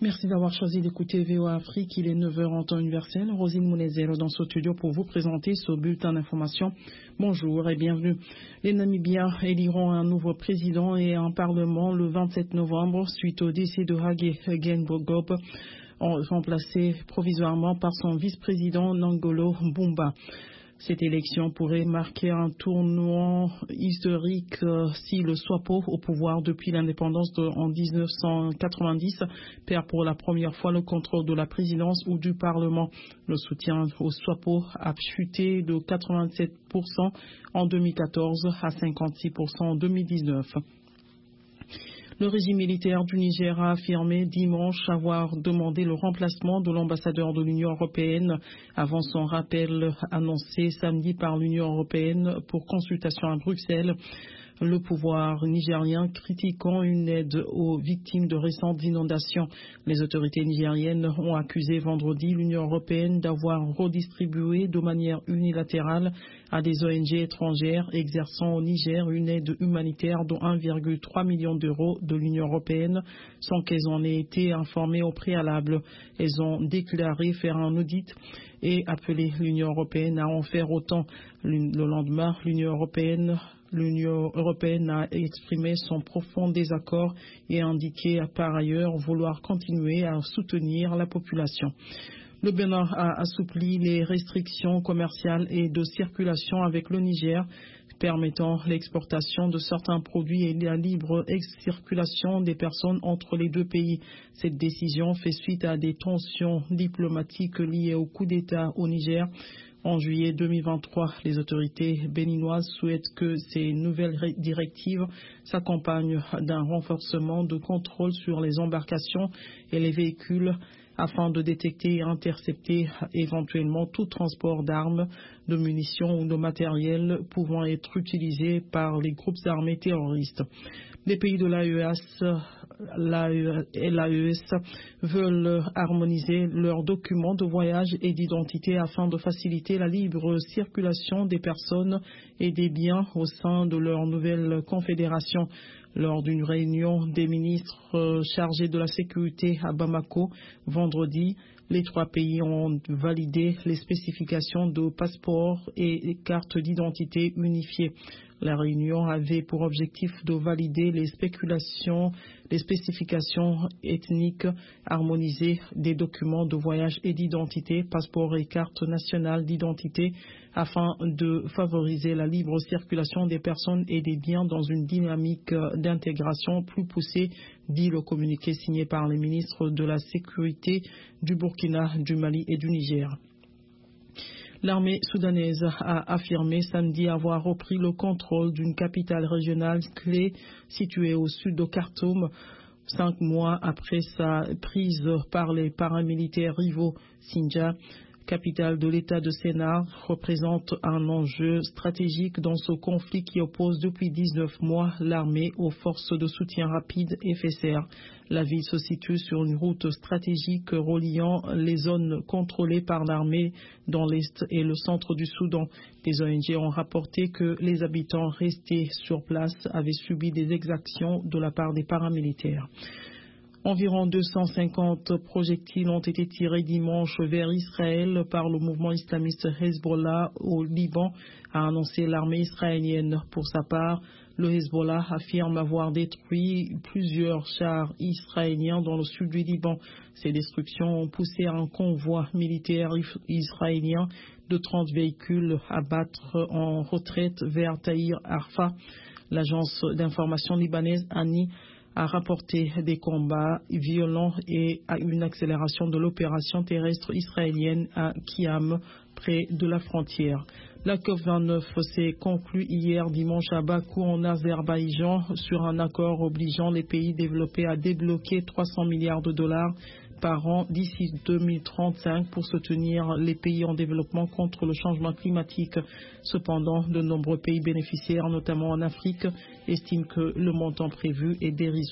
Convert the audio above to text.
Merci d'avoir choisi d'écouter VOA Afrique. Il est 9 heures en temps universel. Rosine Mounezero dans ce studio pour vous présenter ce bulletin d'information. Bonjour et bienvenue. Les Namibiens éliront un nouveau président et un parlement le 27 novembre suite au décès de Hage Geingob, remplacé provisoirement par son vice-président Nangolo Mbumba. Cette élection pourrait marquer un tournant historique si le SWAPO, au pouvoir depuis l'indépendance en 1990, perd pour la première fois le contrôle de la présidence ou du Parlement. Le soutien au SWAPO a chuté de 87% en 2014 à 56% en 2019. Le régime militaire du Niger a affirmé dimanche avoir demandé le remplacement de l'ambassadeur de l'Union européenne avant son rappel annoncé samedi par l'Union européenne pour consultation à Bruxelles. Le pouvoir nigérien critiquant une aide aux victimes de récentes inondations. Les autorités nigériennes ont accusé vendredi l'Union européenne d'avoir redistribué de manière unilatérale à des ONG étrangères exerçant au Niger une aide humanitaire de 1,3 million d'euros de l'Union européenne sans qu'elles en aient été informées au préalable. Elles ont déclaré faire un audit et appelé l'Union européenne à en faire autant. Le lendemain, l'Union européenne a exprimé son profond désaccord et a indiqué par ailleurs vouloir continuer à soutenir la population. Le Bénin a assoupli les restrictions commerciales et de circulation avec le Niger, permettant l'exportation de certains produits et la libre circulation des personnes entre les deux pays. Cette décision fait suite à des tensions diplomatiques liées au coup d'État au Niger. En juillet 2023, les autorités béninoises souhaitent que ces nouvelles directives s'accompagnent d'un renforcement de contrôle sur les embarcations et les véhicules afin de détecter et intercepter éventuellement tout transport d'armes, de munitions ou de matériel pouvant être utilisé par les groupes armés terroristes. Les pays de l'AES veulent harmoniser leurs documents de voyage et d'identité afin de faciliter la libre circulation des personnes et des biens au sein de leur nouvelle confédération. Lors d'une réunion des ministres chargés de la sécurité à Bamako, vendredi, les trois pays ont validé les spécifications de passeports et cartes d'identité unifiées. La réunion avait pour objectif de valider les spécifications ethniques harmonisées des documents de voyage et d'identité, passeports et cartes nationales d'identité, afin de favoriser la libre circulation des personnes et des biens dans une dynamique d'intégration plus poussée, dit le communiqué signé par les ministres de la Sécurité du Burkina, du Mali et du Niger. L'armée soudanaise a affirmé samedi avoir repris le contrôle d'une capitale régionale clé située au sud de Khartoum, 5 mois après sa prise par les paramilitaires rivaux. Sinja, capitale de l'État de Sennar, représente un enjeu stratégique dans ce conflit qui oppose depuis 19 mois l'armée aux forces de soutien rapide FSR. La ville se situe sur une route stratégique reliant les zones contrôlées par l'armée dans l'est et le centre du Soudan. Les ONG ont rapporté que les habitants restés sur place avaient subi des exactions de la part des paramilitaires. Environ 250 projectiles ont été tirés dimanche vers Israël par le mouvement islamiste Hezbollah au Liban, a annoncé l'armée israélienne. Pour sa part, le Hezbollah affirme avoir détruit plusieurs chars israéliens dans le sud du Liban. Ces destructions ont poussé un convoi militaire israélien de 30 véhicules à battre en retraite vers Tahrir Arfa. L'agence d'information libanaise ANI a rapporté des combats violents et à une accélération de l'opération terrestre israélienne à Kiam, près de la frontière. La COP29 s'est conclue hier dimanche à Bakou en Azerbaïdjan sur un accord obligeant les pays développés à débloquer 300 milliards de dollars par an d'ici 2035 pour soutenir les pays en développement contre le changement climatique. Cependant, de nombreux pays bénéficiaires, notamment en Afrique, estiment que le montant prévu est dérisoire.